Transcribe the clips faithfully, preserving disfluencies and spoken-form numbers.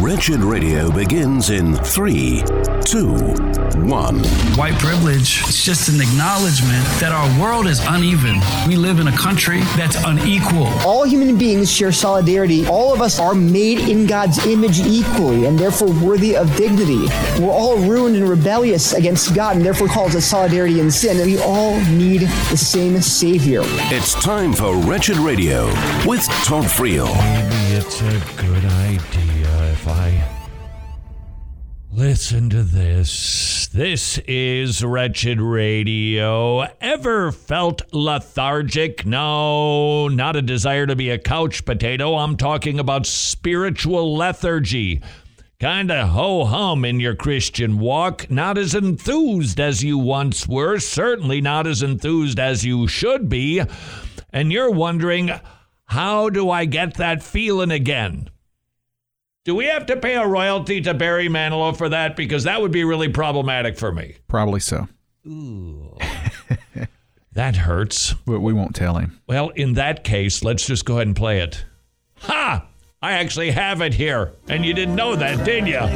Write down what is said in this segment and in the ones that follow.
Wretched Radio begins in three, two, one. White privilege, it's just an acknowledgement that our world is uneven. We live in a country that's unequal. All human beings share solidarity. All of us are made in God's image equally and therefore worthy of dignity. We're all ruined and rebellious against God and therefore called to solidarity in sin. And we all need the same Savior. It's time for Wretched Radio with Todd Friel. Maybe it's a good idea if I listen to this. This is Wretched Radio. Ever felt lethargic? No, not a desire to be a couch potato. I'm talking about spiritual lethargy. Kind of ho-hum in your Christian walk. Not as enthused as you once were. Certainly not as enthused as you should be. And you're wondering, how do I get that feeling again? Do we have to pay a royalty to Barry Manilow for that? Because that would be really problematic for me. Probably so. Ooh. That hurts. But we won't tell him. Well, in that case, let's just go ahead and play it. Ha! I actually have it here. And you didn't know that, did you?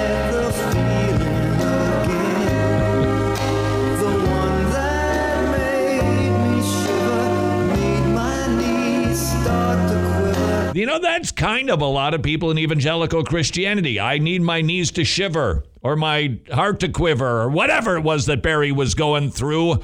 You know, that's kind of a lot of people in evangelical Christianity. I need my knees to shiver or my heart to quiver or whatever it was that Barry was going through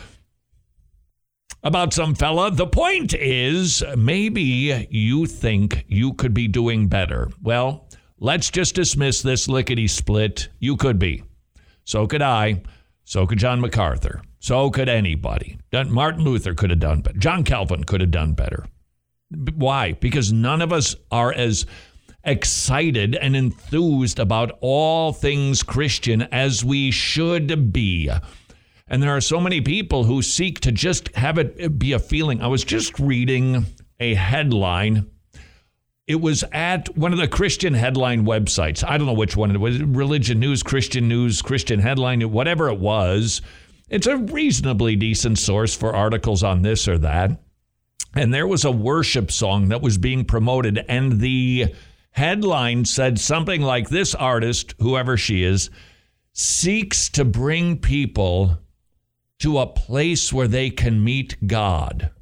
about some fella. The point is, maybe you think you could be doing better. Well, let's just dismiss this lickety-split. You could be. So could I. So could John MacArthur. So could anybody. Martin Luther could have done better. John Calvin could have done better. Why? Because none of us are as excited and enthused about all things Christian as we should be. And there are so many people who seek to just have it be a feeling. I was just reading a headline. It was at one of the Christian headline websites. I don't know which one it was. Religion News, Christian News, Christian Headline, whatever it was. It's a reasonably decent source for articles on this or that. And there was a worship song that was being promoted, and the headline said something like, this artist, whoever she is, seeks to bring people to a place where they can meet God.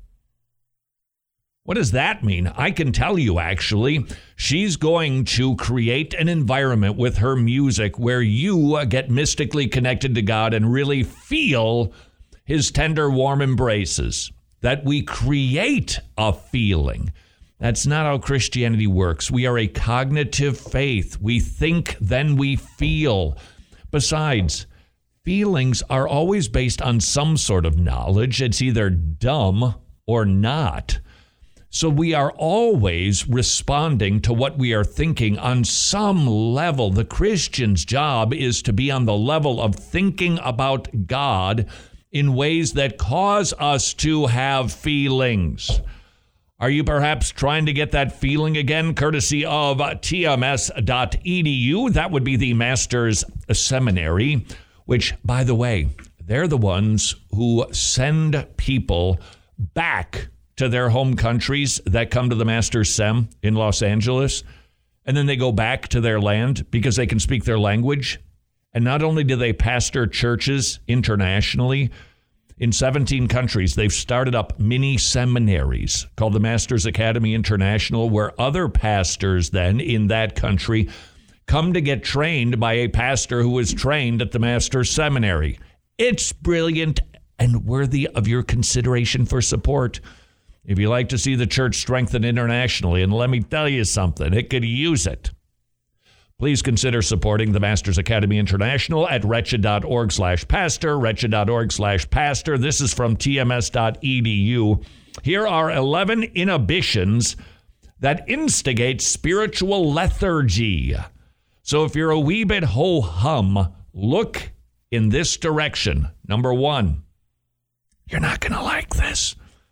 What does that mean? I can tell you, actually. She's going to create an environment with her music where you get mystically connected to God and really feel his tender, warm embraces. That we create a feeling. That's not how Christianity works. We are a cognitive faith. We think, then we feel. Besides, feelings are always based on some sort of knowledge. It's either dumb or not. So we are always responding to what we are thinking on some level. The Christian's job is to be on the level of thinking about God in ways that cause us to have feelings. Are you perhaps trying to get that feeling again, courtesy of T M S dot E D U? That would be the Master's Seminary, which, by the way, they're the ones who send people back to their home countries that come to the Master's Sem in Los Angeles, and then they go back to their land because they can speak their language. And not only do they pastor churches internationally, in seventeen countries, they've started up mini seminaries called the Masters Academy International, where other pastors then in that country come to get trained by a pastor who was trained at the Masters Seminary. It's brilliant and worthy of your consideration for support. If you like to see the church strengthen internationally, and let me tell you something, it could use it. Please consider supporting the Masters Academy International at wretched.org slash pastor, wretched.org slash pastor. This is from T M S dot E D U. Here are eleven inhibitions that instigate spiritual lethargy. So if you're a wee bit ho-hum, look in this direction. Number one, you're not going to like this.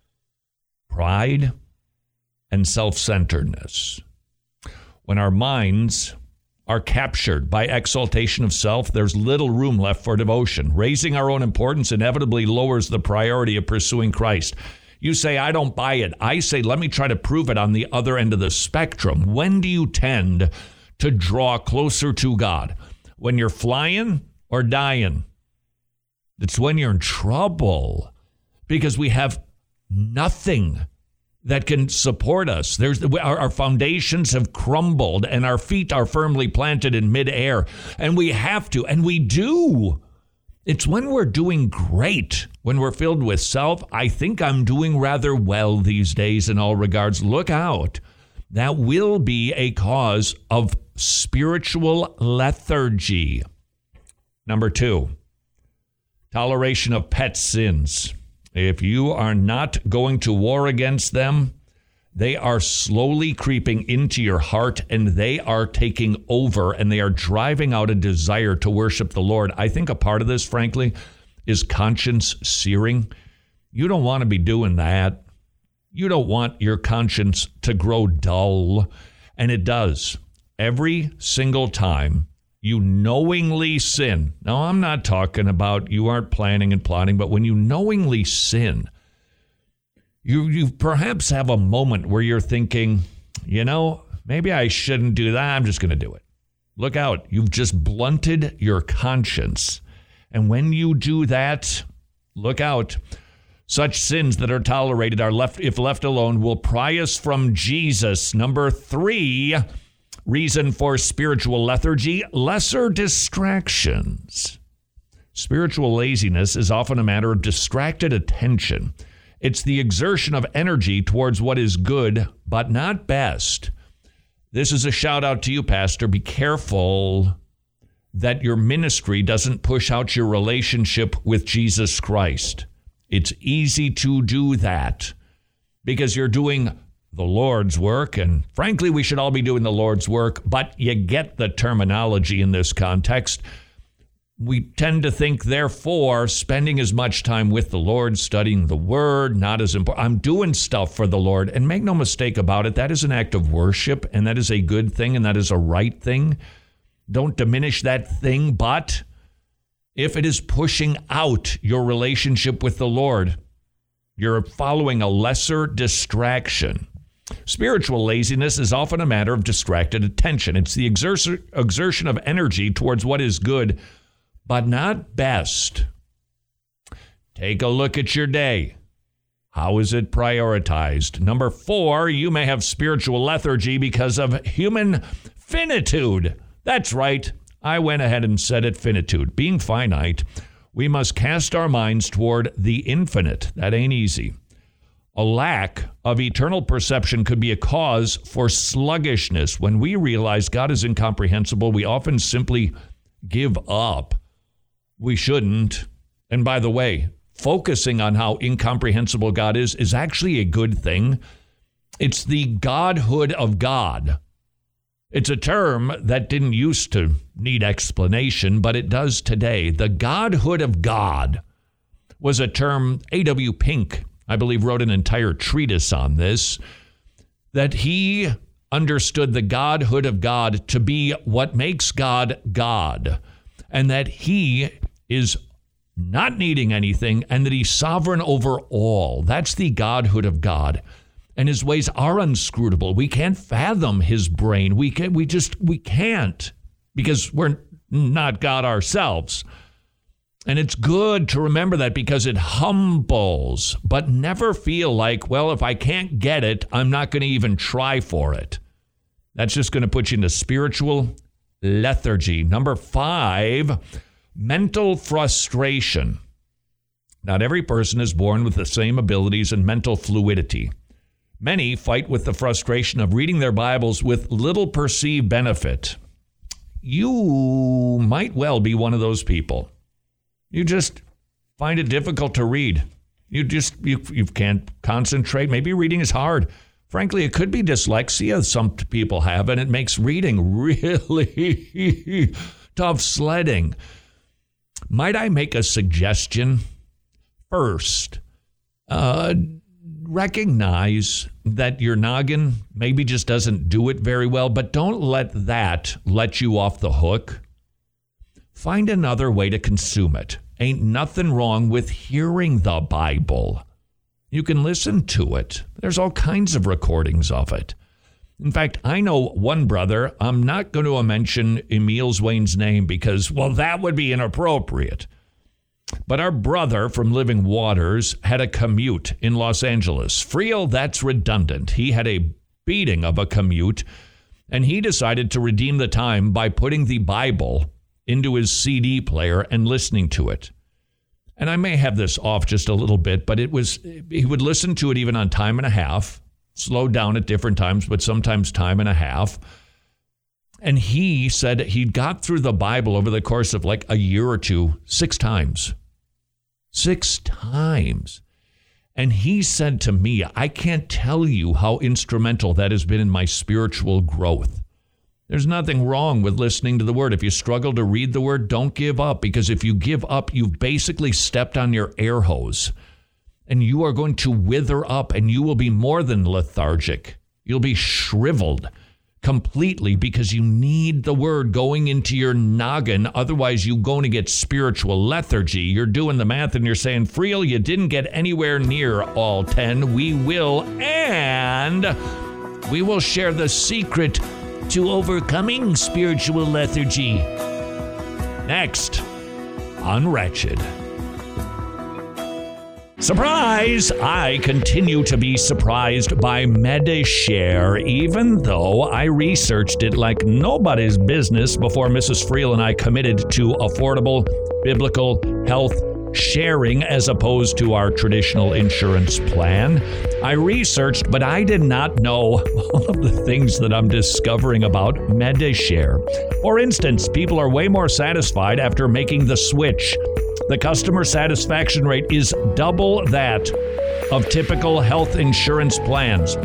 Pride and self-centeredness. When our minds are captured by exaltation of self, there's little room left for devotion. Raising our own importance inevitably lowers the priority of pursuing Christ. You say, I don't buy it. I say, let me try to prove it on the other end of the spectrum. When do you tend to draw closer to God? When you're flying or dying? It's when you're in trouble, because we have nothing that can support us. There's our, our foundations have crumbled and our feet are firmly planted in midair, and we have to, and we do. It's when we're doing great, when we're filled with self. I think I'm doing rather well these days in all regards. Look out. That will be a cause of spiritual lethargy. Number two, toleration of pet sins. If you are not going to war against them, they are slowly creeping into your heart, and they are taking over, and they are driving out a desire to worship the Lord. I think a part of this, frankly, is conscience searing. You don't want to be doing that. You don't want your conscience to grow dull, and it does. Every single time you knowingly sin. Now, I'm not talking about you aren't planning and plotting, but when you knowingly sin, you you perhaps have a moment where you're thinking, you know, maybe I shouldn't do that. I'm just going to do it. Look out. You've just blunted your conscience. And when you do that, look out. Such sins that are tolerated are left, if left alone, will pry us from Jesus. Number three, reason for spiritual lethargy, lesser distractions. Spiritual laziness is often a matter of distracted attention. It's the exertion of energy towards what is good, but not best. This is a shout out to you, Pastor. Be careful that your ministry doesn't push out your relationship with Jesus Christ. It's easy to do that because you're doing the Lord's work, and frankly, we should all be doing the Lord's work, but you get the terminology in this context. We tend to think, therefore, spending as much time with the Lord, studying the Word, not as important. I'm doing stuff for the Lord, and make no mistake about it, that is an act of worship, and that is a good thing, and that is a right thing. Don't diminish that thing, but if it is pushing out your relationship with the Lord, you're following a lesser distraction. Spiritual laziness is often a matter of distracted attention. It's the exer- exertion of energy towards what is good, but not best. Take a look at your day. How is it prioritized? Number four, you may have spiritual lethargy because of human finitude. That's right. I went ahead and said it, finitude. Being finite, we must cast our minds toward the infinite. That ain't easy. A lack of eternal perception could be a cause for sluggishness. When we realize God is incomprehensible, we often simply give up. We shouldn't. And by the way, focusing on how incomprehensible God is is actually a good thing. It's the Godhood of God. It's a term that didn't used to need explanation, but it does today. The Godhood of God was a term A W Pink, I believe, wrote an entire treatise on this, that he understood the Godhood of God to be what makes God God, and that he is not needing anything, and that he's sovereign over all. That's the Godhood of God. And his ways are inscrutable. We can't fathom his brain. We can, we just, we can't, because we're not God ourselves. And it's good to remember that because it humbles, but never feel like, well, if I can't get it, I'm not going to even try for it. That's just going to put you into spiritual lethargy. Number five, mental frustration. Not every person is born with the same abilities and mental fluidity. Many fight with the frustration of reading their Bibles with little perceived benefit. You might well be one of those people. You just find it difficult to read. You just, you, you can't concentrate. Maybe reading is hard. Frankly, it could be dyslexia some people have, and it makes reading really tough sledding. Might I make a suggestion? First, uh, recognize that your noggin maybe just doesn't do it very well, but don't let that let you off the hook. Find another way to consume it. Ain't nothing wrong with hearing the Bible. You can listen to it. There's all kinds of recordings of it. In fact, I know one brother, I'm not going to mention Emil Zwane's name because, well, that would be inappropriate. But our brother from Living Waters had a commute in Los Angeles. Friel, that's redundant. He had a beating of a commute, and he decided to redeem the time by putting the Bible into his C D player and listening to it. And I may have this off just a little bit, but it was, he would listen to it even on time and a half, slow down at different times, but sometimes time and a half. And he said he got through the Bible over the course of like a year or two, six times. Six times. And he said to me, I can't tell you how instrumental that has been in my spiritual growth. There's nothing wrong with listening to the word. If you struggle to read the word, don't give up, because if you give up, you've basically stepped on your air hose and you are going to wither up and you will be more than lethargic. You'll be shriveled completely because you need the word going into your noggin. Otherwise, you're going to get spiritual lethargy. You're doing the math and you're saying, Friel, you didn't get anywhere near all ten. We will, and we will share the secret to overcoming spiritual lethargy. Next on Wretched. Surprise! I continue to be surprised by Medi-Share, even though I researched it like nobody's business before Missus Friel and I committed to affordable biblical health sharing as opposed to our traditional insurance plan. I researched, but I did not know all of the things that I'm discovering about Medi-Share. For instance, people are way more satisfied after making the switch. The customer satisfaction rate is double that of typical health insurance plans.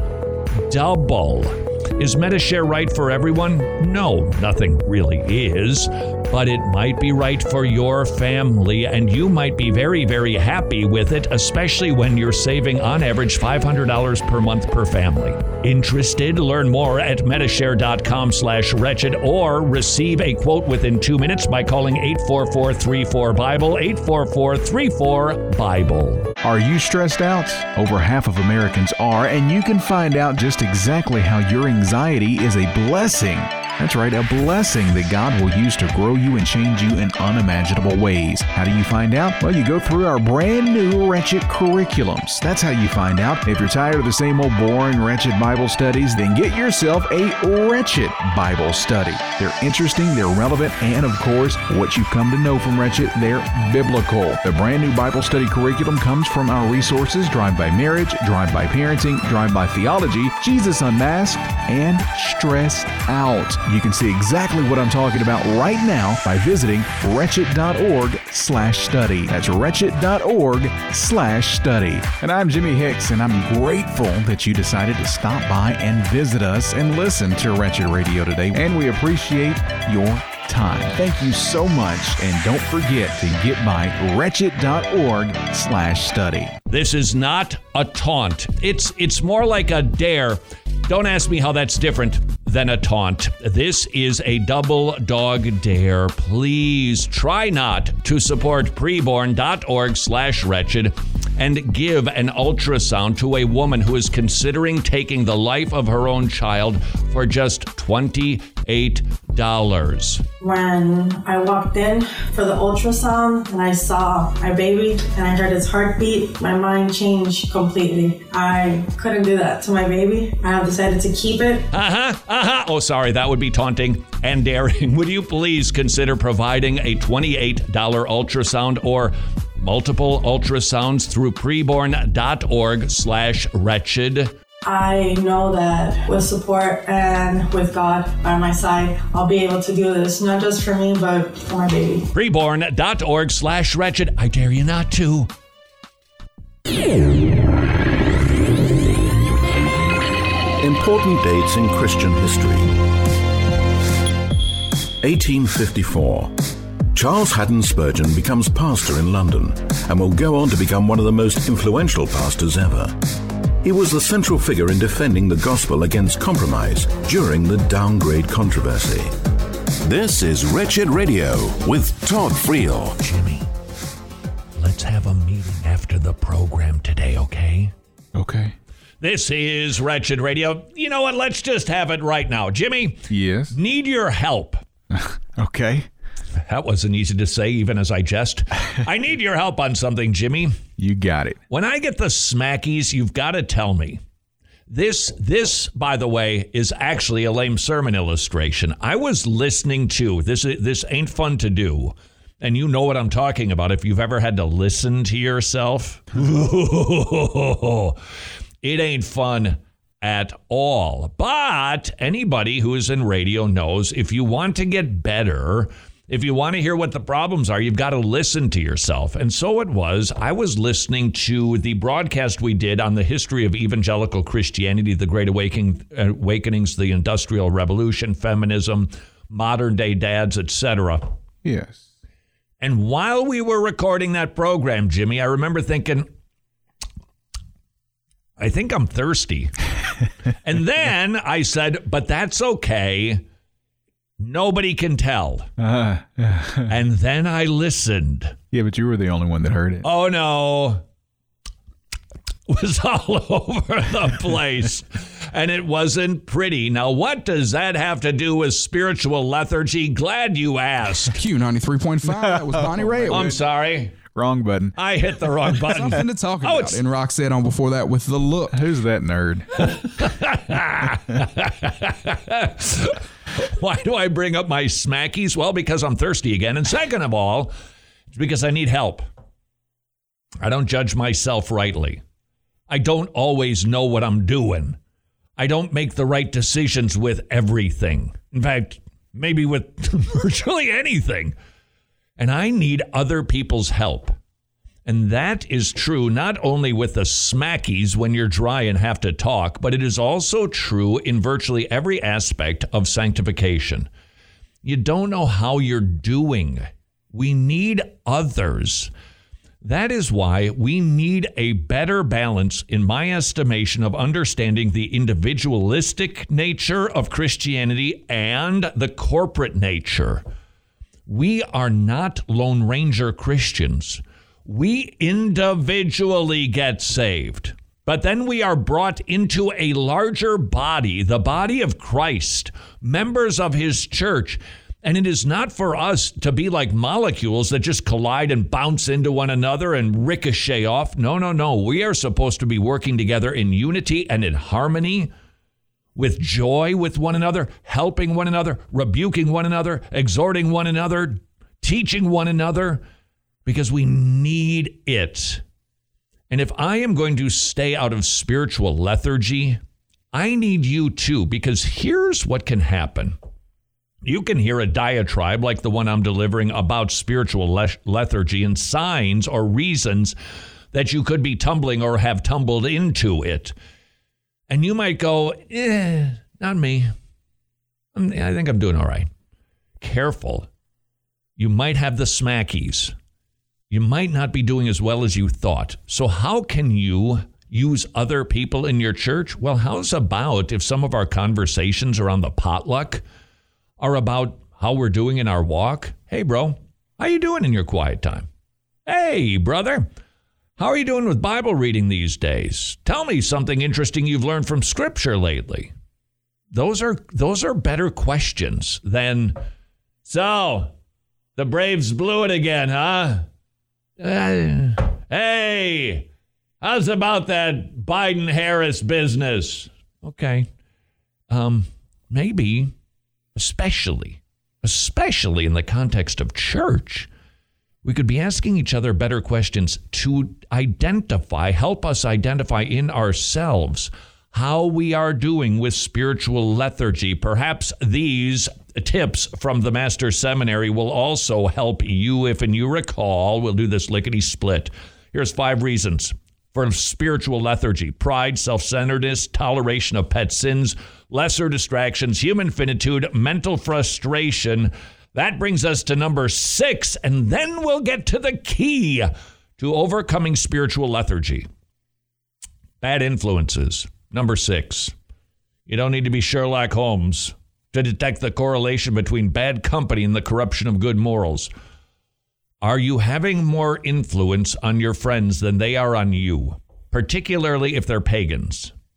Double. Is Medi-Share right for everyone? No, nothing really is, but it might be right for your family, and you might be very, very happy with it, especially when you're saving on average five hundred dollars per month per family. Interested? Learn more at medishare.com slash wretched or receive a quote within two minutes by calling eight four four, three four, BIBLE, eight four four, three four, BIBLE. Are you stressed out? Over half of Americans are, and you can find out just exactly how your anxiety is a blessing. That's right, a blessing that God will use to grow you and change you in unimaginable ways. How do you find out? Well, you go through our brand new Wretched curriculums. That's how you find out. If you're tired of the same old boring Wretched Bible studies, then get yourself a Wretched Bible study. They're interesting, they're relevant, and of course, what you've come to know from Wretched, they're biblical. The brand new Bible study curriculum comes from our resources Drive-By Marriage, Drive-By Parenting, Drive-By Theology, Jesus Unmasked, and Stressed Out. You can see exactly what I'm talking about right now by visiting wretched.org slash study. That's wretched.org slash study. And I'm Jimmy Hicks, and I'm grateful that you decided to stop by and visit us and listen to Wretched Radio today. And we appreciate your time. Thank you so much. And don't forget to get by wretched.org slash study. This is not a taunt. It's it's more like a dare. Don't ask me how that's different than a taunt. This is a double dog dare. Please try not to support preborn.org slash wretched and give an ultrasound to a woman who is considering taking the life of her own child for just twenty-eight dollars. When I walked in for the ultrasound and I saw my baby and I heard his heartbeat, my mind changed completely. I couldn't do that to my baby. I decided to keep it. Uh-huh, uh-huh. Oh, sorry, that would be taunting and daring. Would you please consider providing a twenty-eight dollars ultrasound or multiple ultrasounds through preborn.org slash wretched? I know that with support and with God by my side, I'll be able to do this, not just for me, but for my baby. Preborn.org slash wretched. I dare you not to. Important dates in Christian history. eighteen fifty-four. Charles Haddon Spurgeon becomes pastor in London and will go on to become one of the most influential pastors ever. He was the central figure in defending the gospel against compromise during the downgrade controversy. This is Wretched Radio with Todd Friel. Jimmy, let's have a meeting after the program today, okay? Okay. This is Wretched Radio. You know what? Let's just have it right now. Jimmy? Yes? Need your help. Okay. That wasn't easy to say, even as I jest. I need your help on something, Jimmy. You got it. When I get the smackies, you've got to tell me. This, this, by the way, is actually a lame sermon illustration. I was listening to, this, this ain't fun to do, and you know what I'm talking about if you've ever had to listen to yourself. It ain't fun at all. But anybody who is in radio knows if you want to get better, if you want to hear what the problems are, you've got to listen to yourself. And so it was. I was listening to the broadcast we did on the history of evangelical Christianity, the Great Awakening, Awakenings, the Industrial Revolution, feminism, modern day dads, et cetera. Yes. And while we were recording that program, Jimmy, I remember thinking, I think I'm thirsty. And then I said, but that's okay. Nobody can tell. Uh, and then I listened. Yeah, but you were the only one that heard it. Oh, no. It was all over the place. And it wasn't pretty. Now, what does that have to do with spiritual lethargy? Glad you asked. Q ninety-three point five. That was Bonnie Ray. I'm sorry. Wrong button. I hit the wrong button. Something to talk Oh, about. it's- And Rock said on before that with the look. Who's that nerd? Why do I bring up my smackies? Well, because I'm thirsty again. And second of all, it's because I need help. I don't judge myself rightly. I don't always know what I'm doing. I don't make the right decisions with everything. In fact, maybe with virtually anything. And I need other people's help. And that is true not only with the smackies when you're dry and have to talk, but it is also true in virtually every aspect of sanctification. You don't know how you're doing. We need others. That is why we need a better balance, in my estimation, of understanding the individualistic nature of Christianity and the corporate nature. We are not Lone Ranger Christians. We individually get saved, but then we are brought into a larger body, the body of Christ, members of his church. And it is not for us to be like molecules that just collide and bounce into one another and ricochet off. No, no, no. We are supposed to be working together in unity and in harmony, with joy with one another, helping one another, rebuking one another, exhorting one another, teaching one another, because we need it. And if I am going to stay out of spiritual lethargy, I need you too, because here's what can happen. You can hear a diatribe like the one I'm delivering about spiritual le- lethargy and signs or reasons that you could be tumbling or have tumbled into it. And you might go, eh, not me. I'm, I think I'm doing all right. Careful. You might have the smackies. You might not be doing as well as you thought. So how can you use other people in your church? Well, how's about if some of our conversations around the potluck are about how we're doing in our walk? Hey, bro, how you doing in your quiet time? Hey, brother, how are you doing with Bible reading these days? Tell me something interesting you've learned from Scripture lately. Those are those are better questions than, so, the Braves blew it again, huh? Uh, hey, how's about that Biden-Harris business? Okay. Um, maybe, especially, especially in the context of church, we could be asking each other better questions to identify, help us identify in ourselves how we are doing with spiritual lethargy. Perhaps these tips from the Master's Seminary will also help you. If and you recall, we'll do this lickety split. Here's five reasons for spiritual lethargy: pride, self-centeredness, toleration of pet sins, lesser distractions, human finitude, mental frustration. That brings us to number six, and then we'll get to the key to overcoming spiritual lethargy. Bad influences. Number six. You don't need to be Sherlock Holmes to detect the correlation between bad company and the corruption of good morals. Are you having more influence on your friends than they are on you, particularly if they're pagans?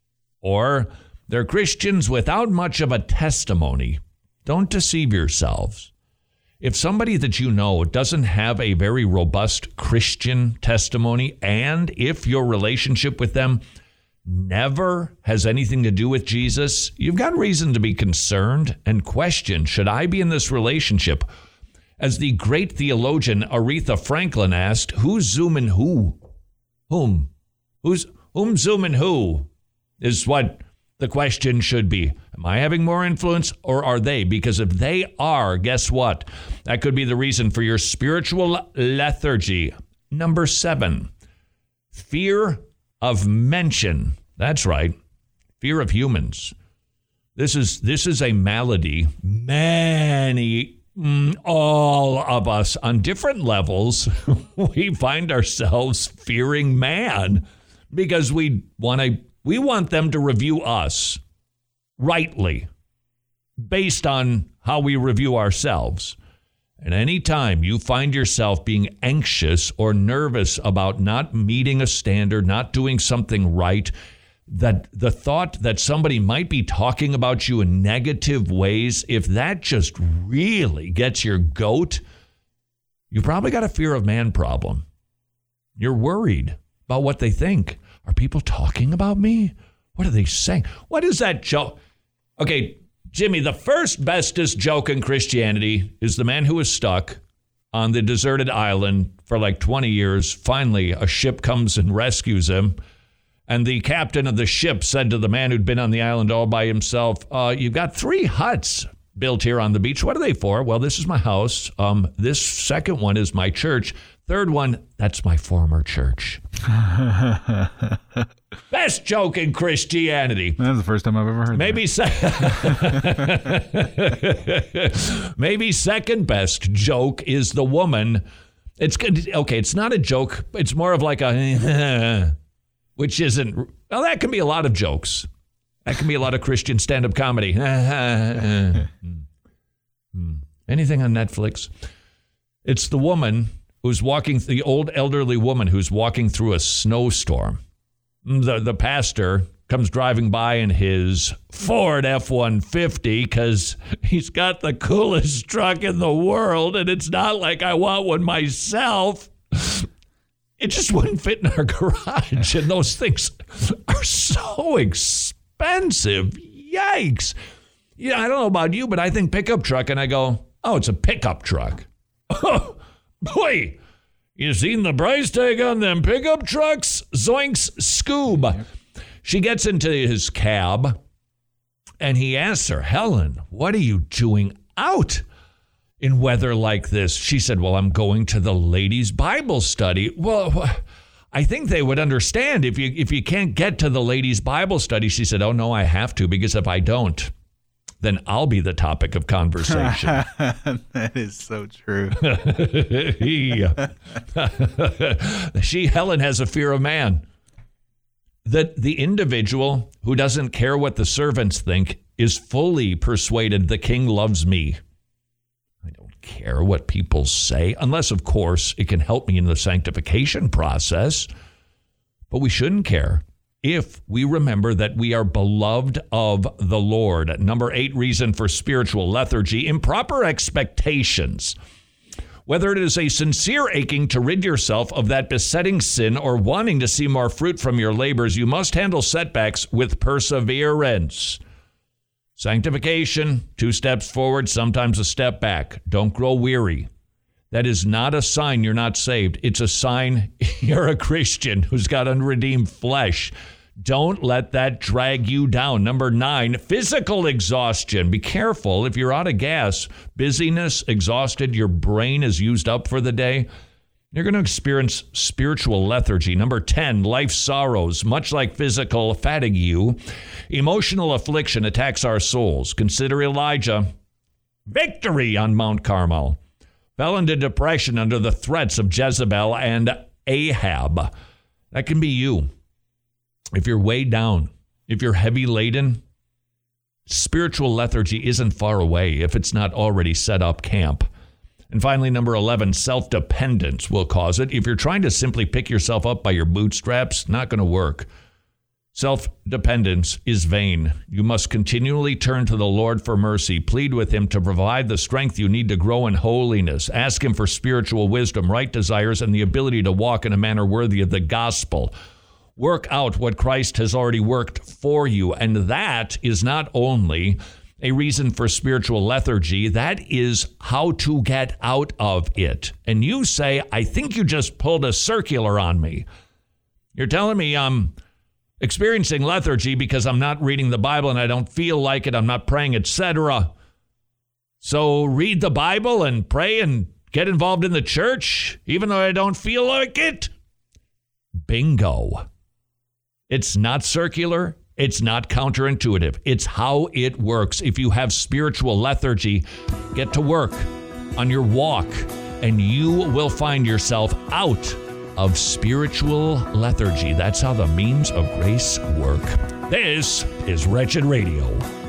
or they're Christians without much of a testimony. Don't deceive yourselves. If somebody that you know doesn't have a very robust Christian testimony, and if your relationship with them never has anything to do with Jesus, you've got reason to be concerned and question, should I be in this relationship? As the great theologian Aretha Franklin asked, who's zooming who? Whom? Who's whom zooming who? Is what the question should be. Am I having more influence, or are they? Because if they are, guess what? That could be the reason for your spiritual lethargy. Number seven, fear of mention. That's right. Fear of humans. This is this is a malady. Many, mm, all of us on different levels, we find ourselves fearing man because we want to we want them to review us rightly based on how we review ourselves. And any time you find yourself being anxious or nervous about not meeting a standard, not doing something right, that the thought that somebody might be talking about you in negative ways, if that just really gets your goat, you probably got a fear of man problem. You're worried about what they think. Are people talking about me? What are they saying? What is that joke? Okay, Jimmy, the first bestest joke in Christianity is the man who was stuck on the deserted island for like twenty years. Finally, a ship comes and rescues him. And the captain of the ship said to the man who'd been on the island all by himself, uh, you've got three huts built here on the beach. What are they for? Well, this is my house. Um, this second one is my church. Third one, that's my former church. Best joke in Christianity. That's the first time I've ever heard Maybe that. Se- Maybe second best joke is the woman. It's okay. It's not a joke. It's more of like a, which isn't. Well, that can be a lot of jokes. That can be a lot of Christian stand-up comedy. Anything on Netflix? It's the woman who's walking, the old elderly woman who's walking through a snowstorm. The the pastor comes driving by in his Ford F one fifty because he's got the coolest truck in the world, and it's not like I want one myself. It just wouldn't fit in our garage, and those things are so expensive. Yikes. Yeah, I don't know about you, but I think pickup truck, and I go, oh, it's a pickup truck. Oh, boy, you seen the price tag on them pickup trucks? Zoinks, Scoob. She gets into his cab, and he asks her, Helen, what are you doing out in weather like this? She said, well, I'm going to the ladies' Bible study. Well, I think they would understand if you if you can't get to the ladies' Bible study. She said, oh, no, I have to, because if I don't, then I'll be the topic of conversation. That is so true. She, Helen, has a fear of man. That the individual who doesn't care what the servants think is fully persuaded the king loves me. I don't care what people say, unless, of course, it can help me in the sanctification process. But we shouldn't care if we remember that we are beloved of the Lord. Number eight reason for spiritual lethargy, improper expectations. Whether it is a sincere aching to rid yourself of that besetting sin or wanting to see more fruit from your labors, you must handle setbacks with perseverance. Sanctification, two steps forward, sometimes a step back. Don't grow weary. That is not a sign you're not saved. It's a sign you're a Christian who's got unredeemed flesh. Don't let that drag you down. Number nine, physical exhaustion. Be careful if you're out of gas, busyness, exhausted, your brain is used up for the day. You're going to experience spiritual lethargy. Number ten, life sorrows. Much like physical fatigue, emotional affliction attacks our souls. Consider Elijah. Victory on Mount Carmel. Fell into depression under the threats of Jezebel and Ahab. That can be you. If you're weighed down, if you're heavy laden, spiritual lethargy isn't far away if it's not already set up camp. And finally, number eleven, self-dependence will cause it. If you're trying to simply pick yourself up by your bootstraps, not going to work. Self-dependence is vain. You must continually turn to the Lord for mercy. Plead with him to provide the strength you need to grow in holiness. Ask him for spiritual wisdom, right desires, and the ability to walk in a manner worthy of the gospel. Work out what Christ has already worked for you. And that is not only a reason for spiritual lethargy, that is how to get out of it. And you say, I think you just pulled a circular on me. You're telling me I'm experiencing lethargy because I'm not reading the Bible and I don't feel like it, I'm not praying, et cetera. So read the Bible and pray and get involved in the church, even though I don't feel like it? Bingo. It's not circular. It's not counterintuitive. It's how it works. If you have spiritual lethargy, get to work on your walk, and you will find yourself out of spiritual lethargy. That's how the means of grace work. This is Wretched Radio.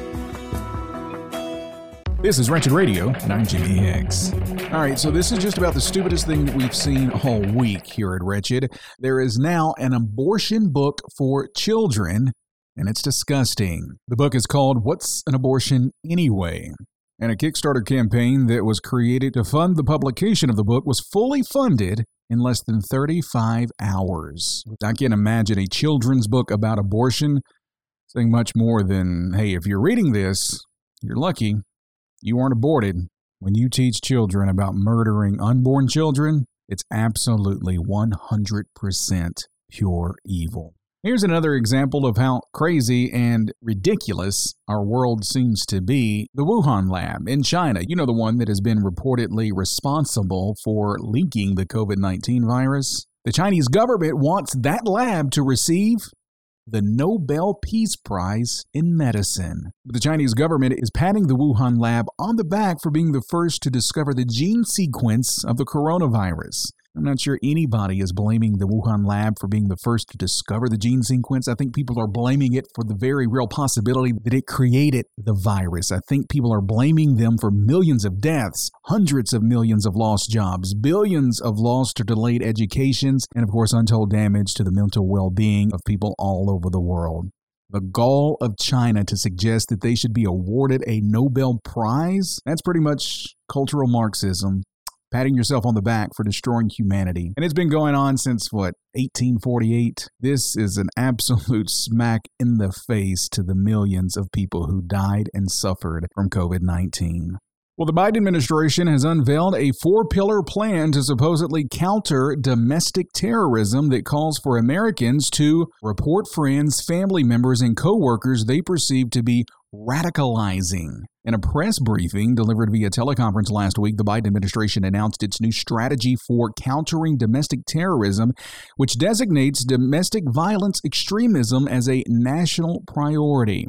This is Wretched Radio, and I'm Jimmy Hicks. All right, so this is just about the stupidest thing that we've seen all week here at Wretched. There is now an abortion book for children, and it's disgusting. The book is called What's an Abortion Anyway? And a Kickstarter campaign that was created to fund the publication of the book was fully funded in less than thirty-five hours. I can't imagine a children's book about abortion saying much more than, hey, if you're reading this, you're lucky you weren't aborted. When you teach children about murdering unborn children, it's absolutely one hundred percent pure evil. Here's another example of how crazy and ridiculous our world seems to be. The Wuhan lab in China, you know, the one that has been reportedly responsible for leaking the covid nineteen virus. The Chinese government wants that lab to receive the Nobel Peace Prize in Medicine. The Chinese government is patting the Wuhan lab on the back for being the first to discover the gene sequence of the coronavirus. I'm not sure anybody is blaming the Wuhan lab for being the first to discover the gene sequence. I think people are blaming it for the very real possibility that it created the virus. I think people are blaming them for millions of deaths, hundreds of millions of lost jobs, billions of lost or delayed educations, and of course untold damage to the mental well-being of people all over the world. The gall of China to suggest that they should be awarded a Nobel Prize? That's pretty much cultural Marxism. Patting yourself on the back for destroying humanity. And it's been going on since, what, eighteen forty-eight? This is an absolute smack in the face to the millions of people who died and suffered from covid nineteen. Well, the Biden administration has unveiled a four-pillar plan to supposedly counter domestic terrorism that calls for Americans to report friends, family members, and coworkers they perceive to be radicalizing. In a press briefing delivered via teleconference last week, the Biden administration announced its new strategy for countering domestic terrorism, which designates domestic violence extremism as a national priority.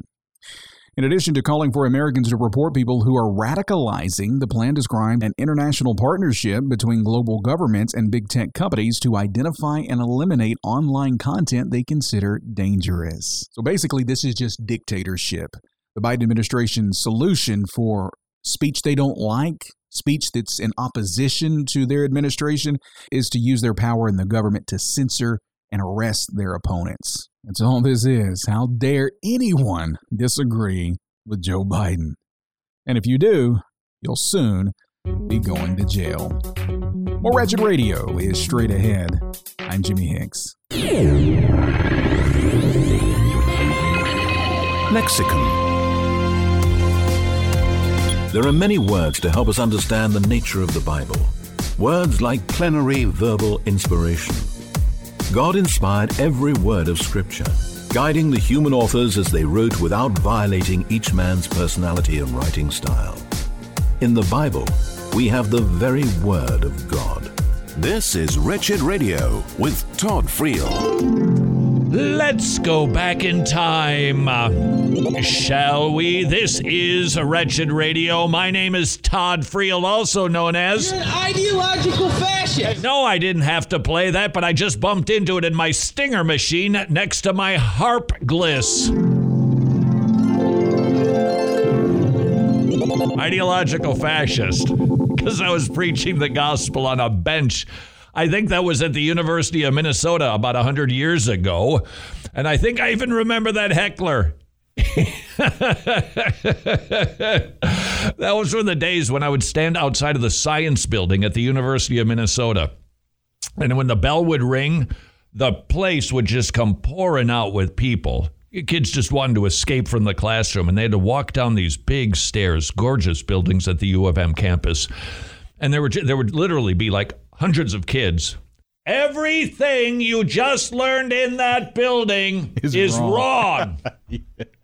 In addition to calling for Americans to report people who are radicalizing, the plan described an international partnership between global governments and big tech companies to identify and eliminate online content they consider dangerous. So basically, this is just dictatorship. The Biden administration's solution for speech they don't like, speech that's in opposition to their administration, is to use their power in the government to censor and arrest their opponents. That's all this is. How dare anyone disagree with Joe Biden? And if you do, you'll soon be going to jail. More Wretched Radio is straight ahead. I'm Jimmy Hicks. Lexicon. There are many words to help us understand the nature of the Bible. Words like plenary verbal inspiration. God inspired every word of Scripture, guiding the human authors as they wrote without violating each man's personality and writing style. In the Bible, we have the very Word of God. This is Wretched Radio with Todd Friel. Let's go back in time, uh, shall we? This is Wretched Radio. My name is Todd Friel, also known as... You're an ideological fascist! No, I didn't have to play that, but I just bumped into it in my Stinger machine next to my harp gliss. Ideological fascist, because I was preaching the gospel on a bench. I think that was at the University of Minnesota about one hundred years ago. And I think I even remember that heckler. That was from the days when I would stand outside of the science building at the University of Minnesota. And when the bell would ring, the place would just come pouring out with people. Kids just wanted to escape from the classroom, and they had to walk down these big stairs, gorgeous buildings at the U of M campus. And there, were, there would literally be like hundreds of kids. Everything you just learned in that building is, is wrong. wrong. Yeah.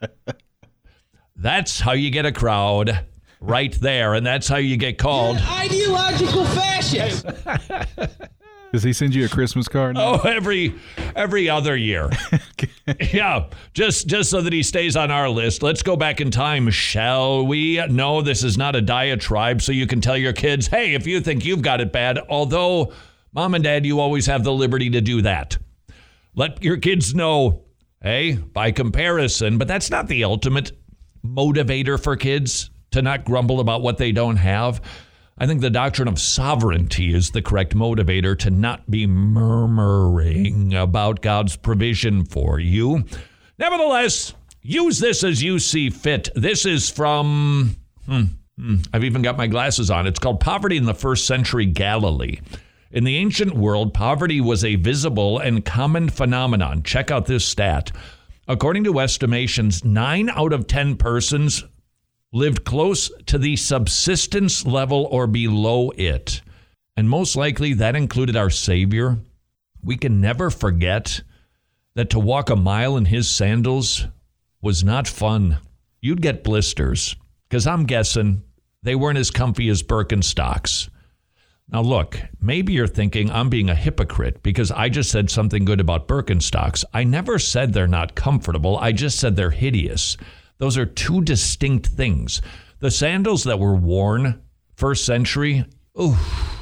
That's how you get a crowd right there, and that's how you get called ideological fascist. Does he send you a Christmas card now? Oh, every every other year. Yeah, just just so that he stays on our list. Let's go back in time, shall we? No, this is not a diatribe, so you can tell your kids, hey, if you think you've got it bad, although, Mom and Dad, you always have the liberty to do that. Let your kids know, hey, by comparison, but that's not the ultimate motivator for kids to not grumble about what they don't have. I think the doctrine of sovereignty is the correct motivator to not be murmuring about God's provision for you. Nevertheless, use this as you see fit. This is from, hmm, hmm, I've even got my glasses on. It's called Poverty in the First Century Galilee. In the ancient world, poverty was a visible and common phenomenon. Check out this stat. According to estimations, nine out of ten persons lived close to the subsistence level or below it. And most likely that included our Savior. We can never forget that to walk a mile in his sandals was not fun. You'd get blisters, because I'm guessing they weren't as comfy as Birkenstocks. Now look, maybe you're thinking I'm being a hypocrite because I just said something good about Birkenstocks. I never said they're not comfortable. I just said they're hideous. Those are two distinct things. The sandals that were worn first century, ooh,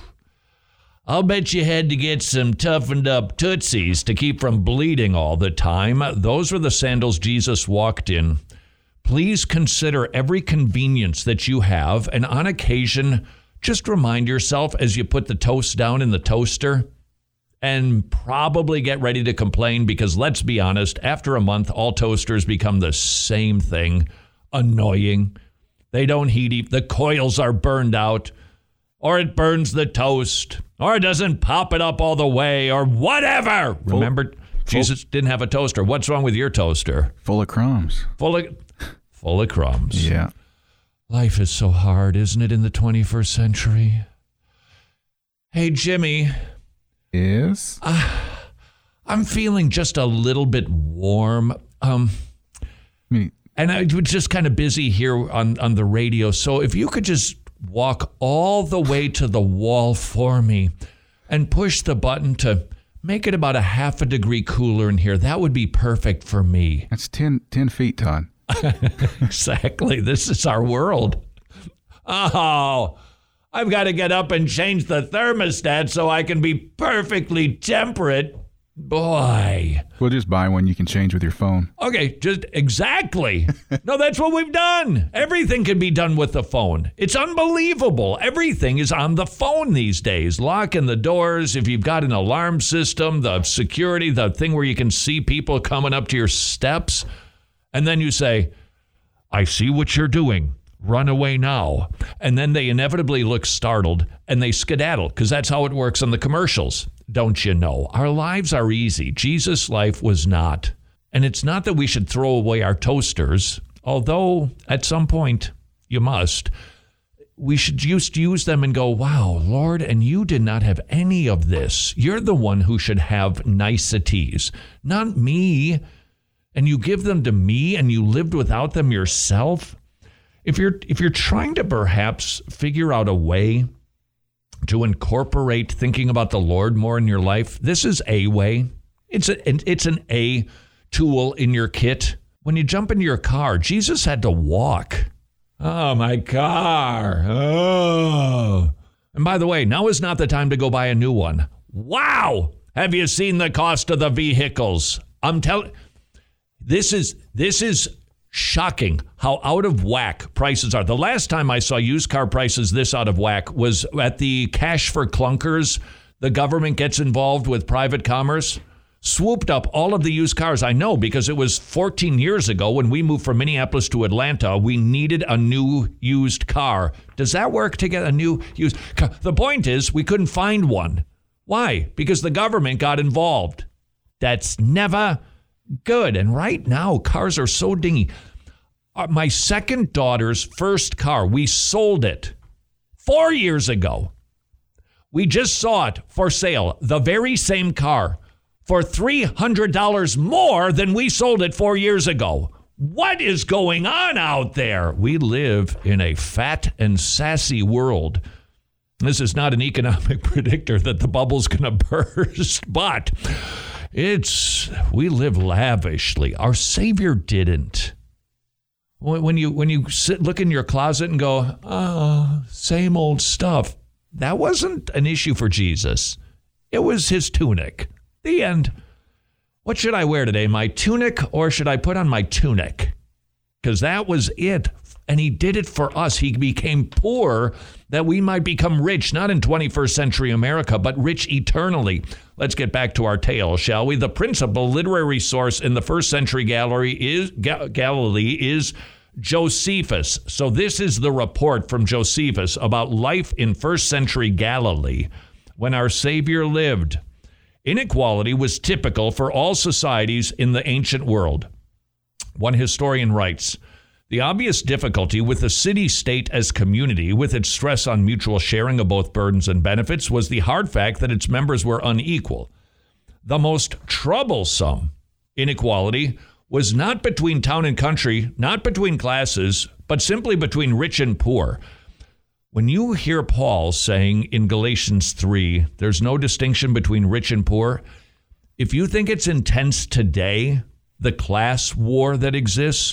I'll bet you had to get some toughened up tootsies to keep from bleeding all the time. Those were the sandals Jesus walked in. Please consider every convenience that you have, and on occasion, just remind yourself as you put the toast down in the toaster, and probably get ready to complain because, let's be honest, after a month, all toasters become the same thing. Annoying. They don't heat. The coils are burned out, or it burns the toast, or it doesn't pop it up all the way, or whatever. Full, Remember, Jesus full, didn't have a toaster. What's wrong with your toaster? Full of crumbs. Full of, full of crumbs. Yeah. Life is so hard, isn't it, in the twenty-first century? Hey, Jimmy. Yes? Uh, I'm feeling just a little bit warm. Um, Me. And I was just kind of busy here on, on the radio. So if you could just walk all the way to the wall for me and push the button to make it about a half a degree cooler in here, that would be perfect for me. That's ten, ten feet, Todd. Exactly. This is our world. Oh, I've got to get up and change the thermostat so I can be perfectly temperate. Boy. We'll just buy one you can change with your phone. Okay, just exactly. No, that's what we've done. Everything can be done with the phone. It's unbelievable. Everything is on the phone these days. Locking the doors, if you've got an alarm system, the security, the thing where you can see people coming up to your steps. And then you say, I see what you're doing. Run away now. And then they inevitably look startled and they skedaddle because that's how it works on the commercials. Don't you know? Our lives are easy. Jesus' life was not. And it's not that we should throw away our toasters, although at some point you must. We should just use them and go, wow, Lord, and you did not have any of this. You're the one who should have niceties, not me. And you give them to me and you lived without them yourself. If you're if you're trying to perhaps figure out a way to incorporate thinking about the Lord more in your life, this is a way. It's a it's an A tool in your kit. When you jump into your car, Jesus had to walk. Oh, my car. Oh. And by the way, now is not the time to go buy a new one. Wow. Have you seen the cost of the vehicles? I'm telling this is this is shocking how out of whack prices are. The last time I saw used car prices this out of whack was at the Cash for Clunkers. The government gets involved with private commerce. swooped up all of the used cars. I know, because it was fourteen years ago when we moved from Minneapolis to Atlanta. We needed a new used car. Does that work to get a new used car? The point is, we couldn't find one. Why? Because the government got involved. That's never good. And right now, cars are so dingy. My second daughter's first car, we sold it four years ago. We just saw it for sale, the very same car, for three hundred dollars more than we sold it four years ago. What is going on out there? We live in a fat and sassy world. This is not an economic predictor that the bubble's going to burst, but it's, we live lavishly. Our Savior didn't. When you when you sit, look in your closet and go, oh, same old stuff, that wasn't an issue for Jesus. It was his tunic. The end. What should I wear today, my tunic, or should I put on my tunic? Because that was it. And he did it for us. He became poor that we might become rich, not in twenty-first century America, but rich eternally. Let's get back to our tale, shall we? The principal literary source in the first century Galilee is, Ga- Galilee is Josephus. So this is the report from Josephus about life in first century Galilee when our Savior lived. Inequality was typical for all societies in the ancient world. One historian writes, the obvious difficulty with the city-state as community, with its stress on mutual sharing of both burdens and benefits, was the hard fact that its members were unequal. The most troublesome inequality was not between town and country, not between classes, but simply between rich and poor. When you hear Paul saying in Galatians three, there's no distinction between rich and poor, if you think it's intense today, the class war that exists,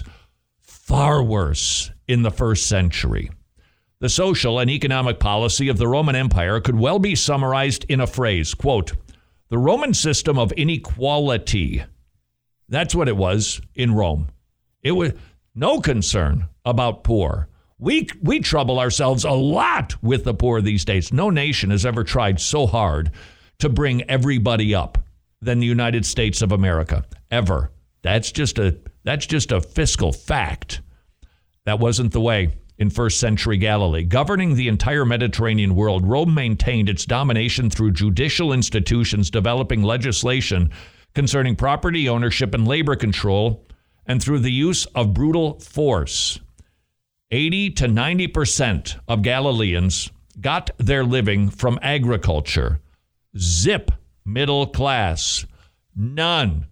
far worse in the first century. The social and economic policy of the Roman Empire could well be summarized in a phrase, quote, the Roman system of inequality. That's what it was in Rome. It was no concern about poor. We we trouble ourselves a lot with the poor these days. No nation has ever tried so hard to bring everybody up than the United States of America, ever. That's just a that's just a fiscal fact. That wasn't the way in first century Galilee. Governing the entire Mediterranean world, Rome maintained its domination through judicial institutions developing legislation concerning property ownership and labor control, and through the use of brutal force. eighty to ninety percent of Galileans got their living from agriculture. Zip middle class. None.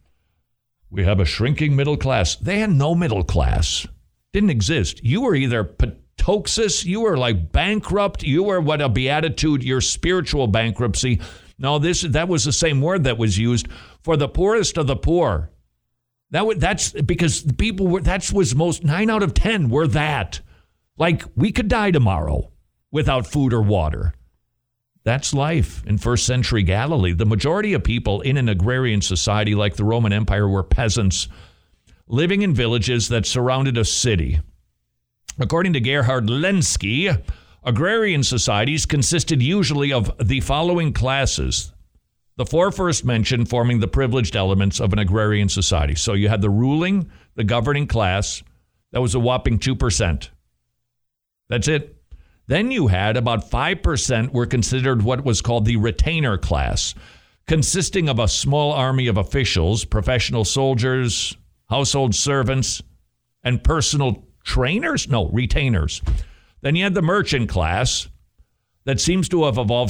We have a shrinking middle class. They had no middle class. Didn't exist. You were either patoxis, you were like bankrupt, you were what a beatitude, your spiritual bankruptcy. No, this that was the same word that was used for the poorest of the poor. That was, that's because people were, that was most, nine out of ten were that. Like we could die tomorrow without food or water. That's life in first century Galilee. The majority of people in an agrarian society like the Roman Empire were peasants living in villages that surrounded a city. According to Gerhard Lenski, agrarian societies consisted usually of the following classes. The four first mentioned forming the privileged elements of an agrarian society. So you had the ruling, the governing class. That was a whopping two percent. That's it. Then you had about five percent were considered what was called the retainer class, consisting of a small army of officials, professional soldiers, household servants, and personal trainers? No, retainers. Then you had the merchant class that seems to have evolved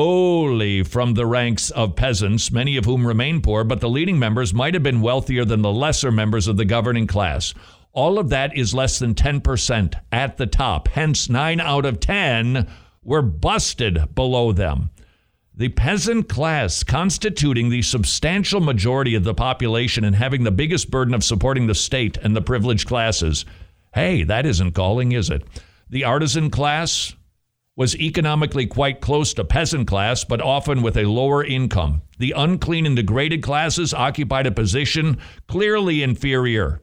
slowly from the ranks of peasants, many of whom remain poor, but the leading members might have been wealthier than the lesser members of the governing class. All of that is less than ten percent at the top. Hence, nine out of ten were busted below them. The peasant class, constituting the substantial majority of the population and having the biggest burden of supporting the state and the privileged classes. Hey, that isn't galling, is it? The artisan class was economically quite close to peasant class, but often with a lower income. The unclean and degraded classes occupied a position clearly inferior.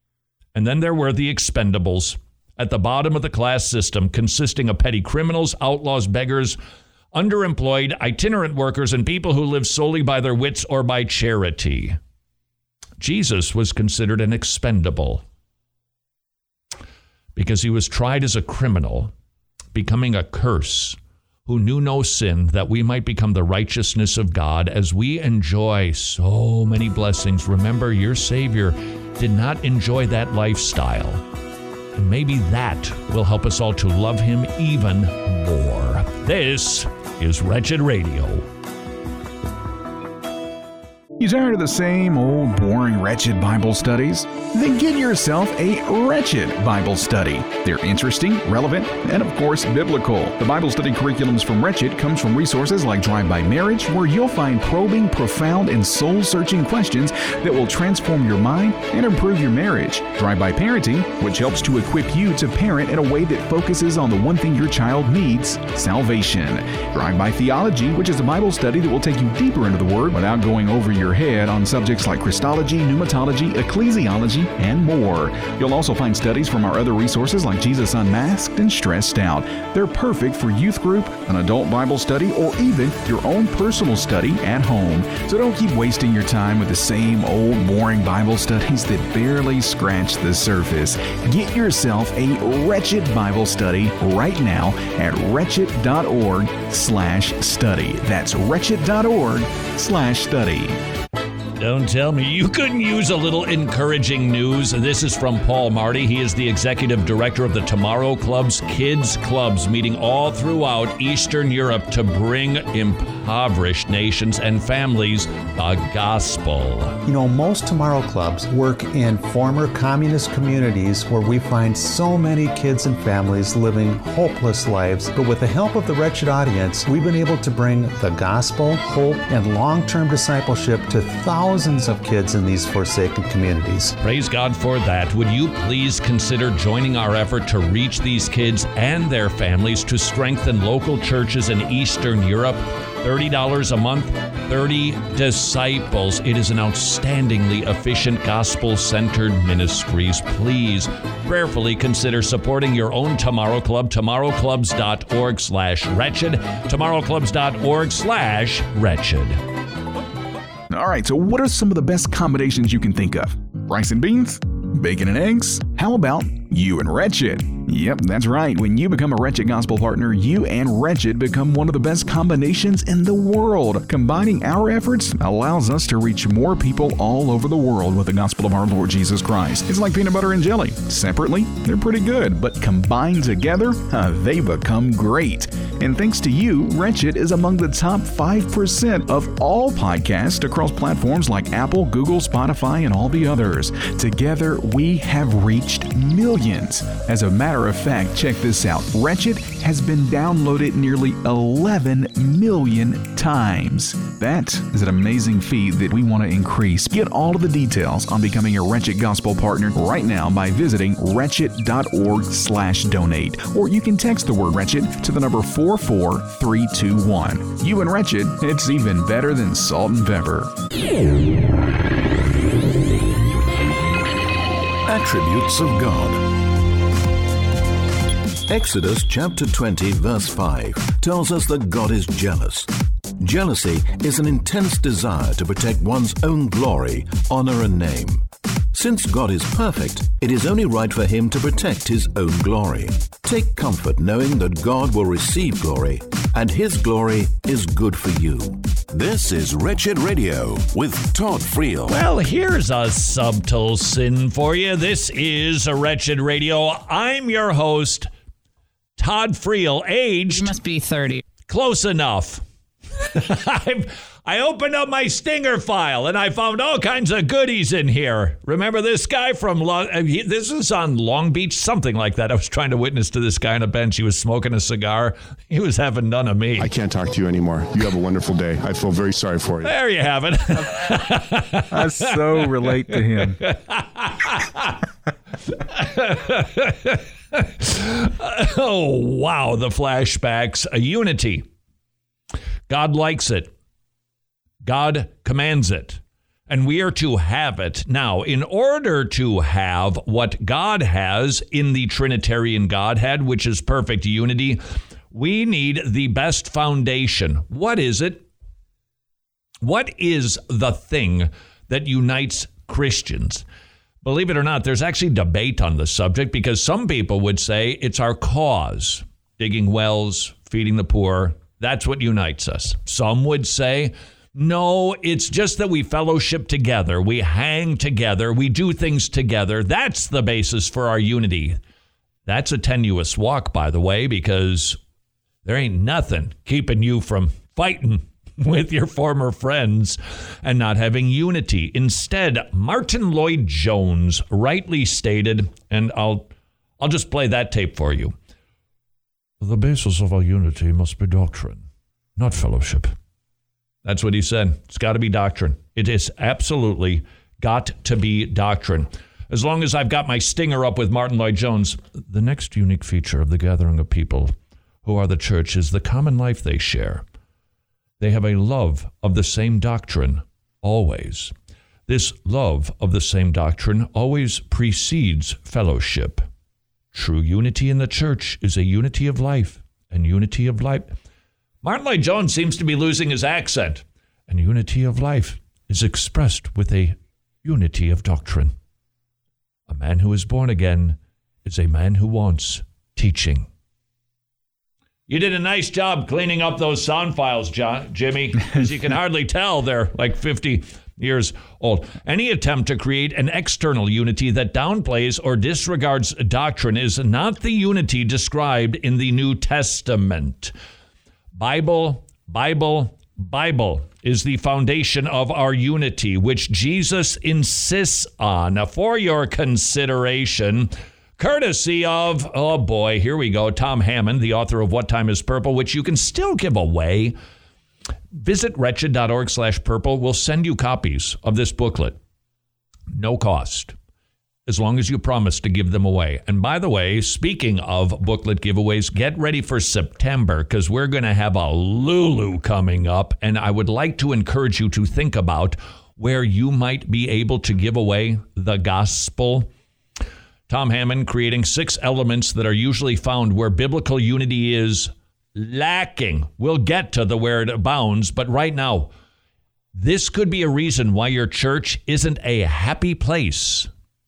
And then there were the expendables at the bottom of the class system, consisting of petty criminals, outlaws, beggars, underemployed, itinerant workers, and people who live solely by their wits or by charity. Jesus was considered an expendable because he was tried as a criminal, becoming a curse, who knew no sin, that we might become the righteousness of God. As we enjoy so many blessings, remember your Savior did not enjoy that lifestyle. And maybe that will help us all to love him even more. This is Wretched Radio. You tired of the same old boring Wretched Bible studies? Then get yourself a Wretched Bible study. They're interesting, relevant, and of course, biblical. The Bible study curriculums from Wretched comes from resources like Drive-By Marriage, where you'll find probing, profound, and soul-searching questions that will transform your mind and improve your marriage. Drive-By Parenting, which helps to equip you to parent in a way that focuses on the one thing your child needs, salvation. Drive-By Theology, which is a Bible study that will take you deeper into the Word without going over your head on subjects like Christology, pneumatology, ecclesiology, and more. You'll also find studies from our other resources like Jesus Unmasked and Stressed Out. They're perfect for youth group, an adult Bible study, or even your own personal study at home. So don't keep wasting your time with the same old boring Bible studies that barely scratch the surface. Get yourself a Wretched Bible study right now at wretched.org slash study. That's wretched.org slash study. Don't tell me you couldn't use a little encouraging news. This is from Paul Marty. He is the executive director of the Tomorrow Club's Kids Clubs, meeting all throughout Eastern Europe to bring impoverished nations and families the gospel. You know, most Tomorrow Clubs work in former communist communities where we find so many kids and families living hopeless lives. But with the help of the Wretched audience, we've been able to bring the gospel, hope, and long-term discipleship to thousands Thousands of kids in these forsaken communities. Praise God for that. Would you please consider joining our effort to reach these kids and their families, to strengthen local churches in Eastern Europe? thirty dollars a month, thirty disciples. It is an outstandingly efficient, gospel-centered ministries. Please prayerfully consider supporting your own Tomorrow Club. tomorrowclubs.org slash wretched. tomorrowclubs.org slash wretched. All right, so what are some of the best combinations you can think of? Rice and beans? Bacon and eggs? How about you and Wretched? Yep, that's right. When you become a Wretched Gospel partner, you and Wretched become one of the best combinations in the world. Combining our efforts allows us to reach more people all over the world with the gospel of our Lord Jesus Christ. It's like peanut butter and jelly. Separately, they're pretty good, but combined together, uh, they become great. And thanks to you, Wretched is among the top five percent of all podcasts across platforms like Apple, Google, Spotify, and all the others. Together, we have reached millions. As a matter of fact, check this out. Wretched has been downloaded nearly eleven million times. That is an amazing feat that we want to increase. Get all of the details on becoming a Wretched Gospel partner right now by visiting wretched.org slash donate. Or you can text the word Wretched to the number four four three two one. You and Wretched, it's even better than salt and pepper. Attributes of God. Exodus chapter twenty verse five tells us that God is jealous. Jealousy is an intense desire to protect one's own glory, honor, and name. Since God is perfect, it is only right for him to protect his own glory. Take comfort knowing that God will receive glory, and his glory is good for you. This is Wretched Radio with Todd Friel. Well, here's a subtle sin for you. This is a Wretched Radio. I'm your host, Todd Friel, aged... You must be thirty. Close enough. I've, I opened up my Stinger file and I found all kinds of goodies in here. Remember this guy from, Long, he, this is on Long Beach, something like that. I was trying to witness to this guy on a bench. He was smoking a cigar. He was having none of me. I can't talk to you anymore. You have a wonderful day. I feel very sorry for you. There you have it. I so relate to him. Oh, wow. The flashbacks. A unity. God likes it. God commands it. And we are to have it. Now, in order to have what God has in the Trinitarian Godhead, which is perfect unity, We need the best foundation. What is it? What is the thing that unites Christians? Believe it or not, there's actually debate on the subject because some people would say it's our cause. Digging wells, feeding the poor, that's what unites us. Some would say, no, it's just that we fellowship together. We hang together. We do things together. That's the basis for our unity. That's a tenuous walk, by the way, because there ain't nothing keeping you from fighting with your former friends and not having unity. Instead, Martin Lloyd-Jones rightly stated, and I'll I'll just play that tape for you. The basis of our unity must be doctrine, not fellowship. That's what he said. It's got to be doctrine. It is absolutely got to be doctrine. As long as I've got my stinger up with Martin Lloyd-Jones, the next unique feature of the gathering of people who are the church is the common life they share. They have a love of the same doctrine, always. This love of the same doctrine always precedes fellowship. True unity in the church is a unity of life, and unity of life. Martin Lloyd-Jones seems to be losing his accent. And unity of life is expressed with a unity of doctrine. A man who is born again is a man who wants teaching. You did a nice job cleaning up those sound files, John, Jimmy, as you can hardly tell they're like fifty years old. Any attempt to create an external unity that downplays or disregards doctrine is not the unity described in the New Testament. Bible, Bible, Bible is the foundation of our unity, which Jesus insists on. For your consideration, courtesy of, oh boy, here we go, Tom Hammond, the author of What Time is Purple, which you can still give away. Visit wretched.org slash purple. We'll send you copies of this booklet. No cost, as long as you promise to give them away. And by the way, speaking of booklet giveaways, get ready for September because we're going to have a Lulu coming up. And I would like to encourage you to think about where you might be able to give away the gospel. Tom Hammond creating six elements that are usually found where biblical unity is lacking. We'll get to the where it abounds, but right now, this could be a reason why your church isn't a happy place.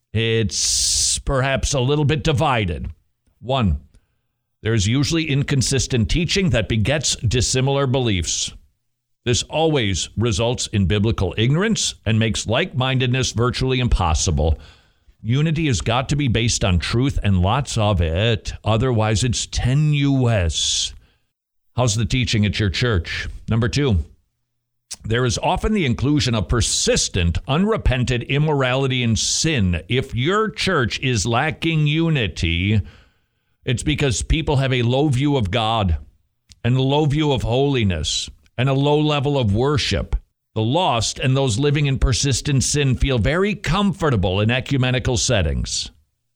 It's perhaps a little bit divided. One, there's usually inconsistent teaching that begets dissimilar beliefs. This always results in biblical ignorance and makes like-mindedness virtually impossible. Unity has got to be based on truth and lots of it. Otherwise, it's tenuous. How's the teaching at your church? Number two, there is often the inclusion of persistent, unrepented immorality and sin. If your church is lacking unity, it's because people have a low view of God and a low view of holiness and a low level of worship. The lost and those living in persistent sin feel very comfortable in ecumenical settings,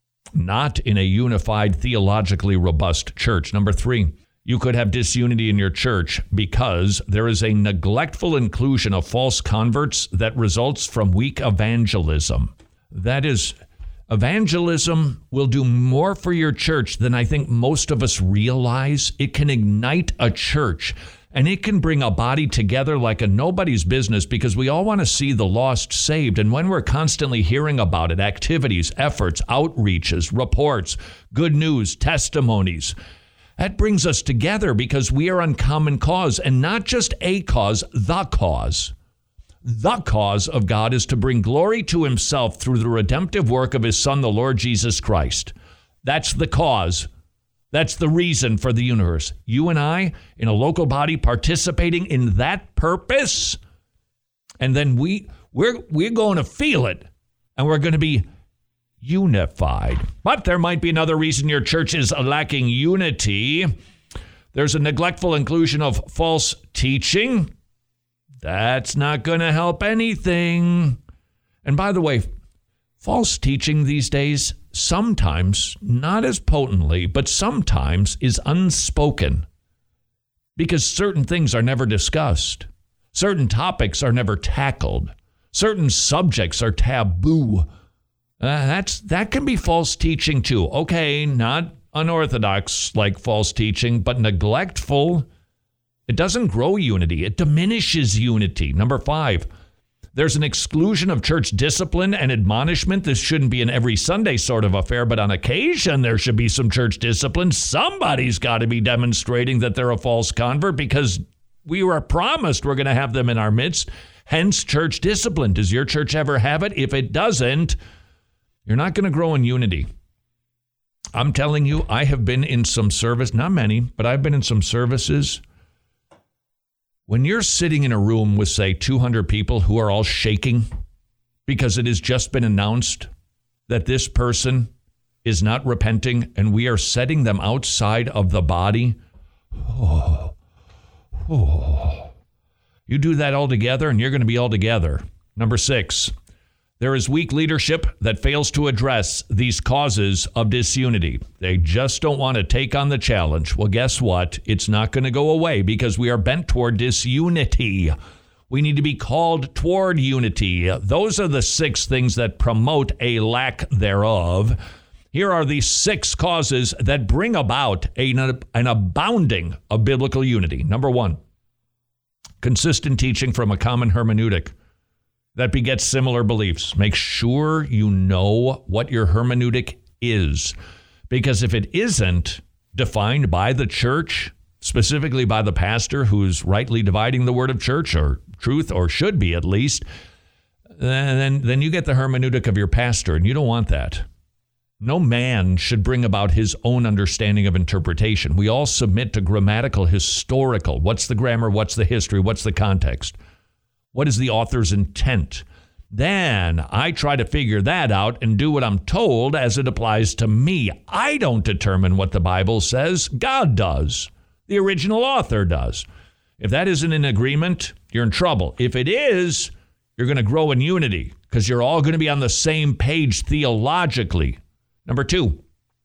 not in a unified, theologically robust church. Number three, you could have disunity in your church because there is a neglectful inclusion of false converts that results from weak evangelism. That is, evangelism will do more for your church than I think most of us realize. It can ignite a church, and it can bring a body together like a nobody's business because we all want to see the lost saved. And when we're constantly hearing about it, activities, efforts, outreaches, reports, good news, testimonies, that brings us together because we are on common cause, and not just a cause, the cause. The cause of God is to bring glory to himself through the redemptive work of his Son, the Lord Jesus Christ. That's the cause. That's the reason for the universe. You and I, in a local body, participating in that purpose, and then we, we're, we're going to feel it, and we're going to be unified. But there might be another reason your church is lacking unity. There's a neglectful inclusion of false teaching. That's not going to help anything. And by the way, false teaching these days sometimes, not as potently, but sometimes is unspoken because certain things are never discussed. Certain topics are never tackled. Certain subjects are taboo. Uh, that's that can be false teaching too. Okay, not unorthodox like false teaching, but neglectful. It doesn't grow unity. It diminishes unity. Number five, there's an exclusion of church discipline and admonishment. This shouldn't be an every Sunday sort of affair, but on occasion there should be some church discipline. Somebody's got to be demonstrating that they're a false convert because we were promised we're going to have them in our midst. Hence, church discipline. Does your church ever have it? If it doesn't, you're not going to grow in unity. I'm telling you, I have been in some service, not many, but I've been in some services. When you're sitting in a room with, say, two hundred people who are all shaking because it has just been announced that this person is not repenting and we are setting them outside of the body, oh, oh. You do that all together and you're going to be all together. Number six, there is weak leadership that fails to address these causes of disunity. They just don't want to take on the challenge. Well, guess what? It's not going to go away because we are bent toward disunity. We need to be called toward unity. Those are the six things that promote a lack thereof. Here are the six causes that bring about a, an abounding of biblical unity. Number one, consistent teaching from a common hermeneutic that begets similar beliefs. Make sure you know what your hermeneutic is, because if it isn't defined by the church, specifically by the pastor who's rightly dividing the word of church or truth, or should be at least, then, then you get the hermeneutic of your pastor, and you don't want that. No man should bring about his own understanding of interpretation. We all submit to grammatical, historical. What's the grammar? What's the history? What's the context? What is the author's intent? Then I try to figure that out and do what I'm told as it applies to me. I don't determine what the Bible says. God does. The original author does. If that isn't in agreement, you're in trouble. If it is, you're going to grow in unity because you're all going to be on the same page theologically. Number two,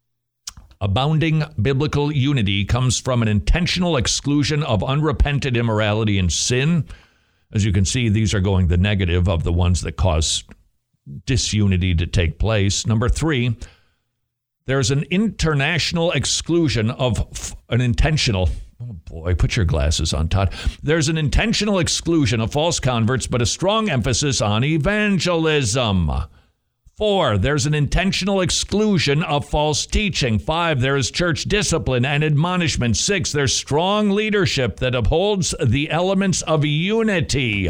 abounding biblical unity comes from an intentional exclusion of unrepented immorality and sin. As you can see, these are going the negative of the ones that cause disunity to take place. Number three, there's an international exclusion of f- an intentional, oh boy, put your glasses on, Todd. There's an intentional exclusion of false converts, but a strong emphasis on evangelism. Four, there's an intentional exclusion of false teaching. Five, there is church discipline and admonishment. Six, there's strong leadership that upholds the elements of unity.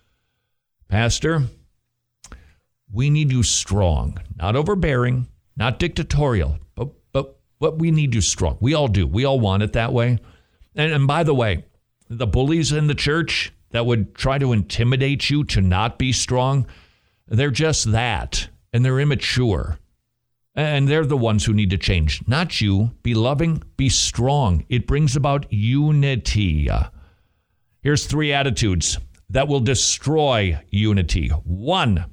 Pastor, we need you strong, not overbearing, not dictatorial, but, but, but we need you strong. We all do. We all want it that way. And, and by the way, the bullies in the church that would try to intimidate you to not be strong, they're just that. And they're immature. And they're the ones who need to change. Not you. Be loving. Be strong. It brings about unity. Here's three attitudes that will destroy unity. One,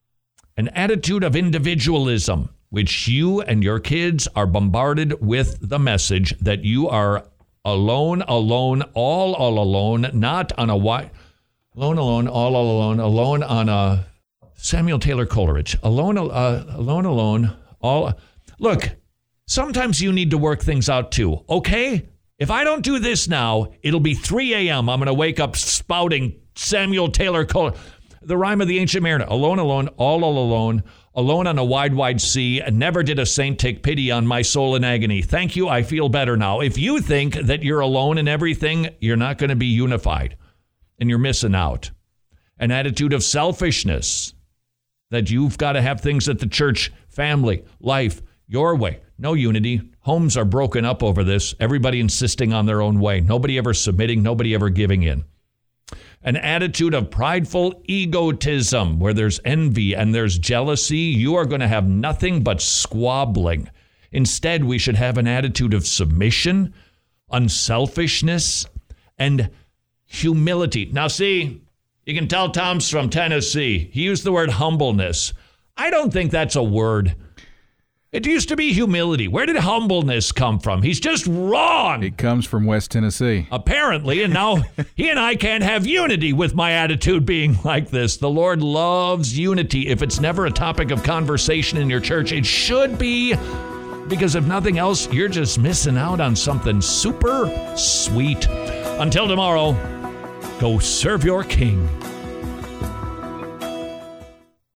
an attitude of individualism, which you and your kids are bombarded with the message that you are alone, alone, all, all alone, not on a wide, alone, alone, all, all alone, alone on a Samuel Taylor Coleridge, alone, uh, alone, alone, all. Look, sometimes you need to work things out too, okay? If I don't do this now, it'll be three a.m. I'm going to wake up spouting Samuel Taylor Coleridge. The rhyme of the ancient mariner, alone, alone, all, all alone, alone on a wide, wide sea, and never did a saint take pity on my soul in agony. Thank you, I feel better now. If you think that you're alone in everything, you're not going to be unified, and you're missing out. An attitude of selfishness, that you've got to have things at the church, family, life, your way. No unity. Homes are broken up over this. Everybody insisting on their own way. Nobody ever submitting. Nobody ever giving in. An attitude of prideful egotism where there's envy and there's jealousy. You are going to have nothing but squabbling. Instead, we should have an attitude of submission, unselfishness, and humility. Now, see, you can tell Tom's from Tennessee. He used the word humbleness. I don't think that's a word. It used to be humility. Where did humbleness come from? He's just wrong. It comes from West Tennessee. Apparently, and now he and I can't have unity with my attitude being like this. The Lord loves unity. If it's never a topic of conversation in your church, it should be. because if nothing else, you're just missing out on something super sweet. Until tomorrow, go serve your king.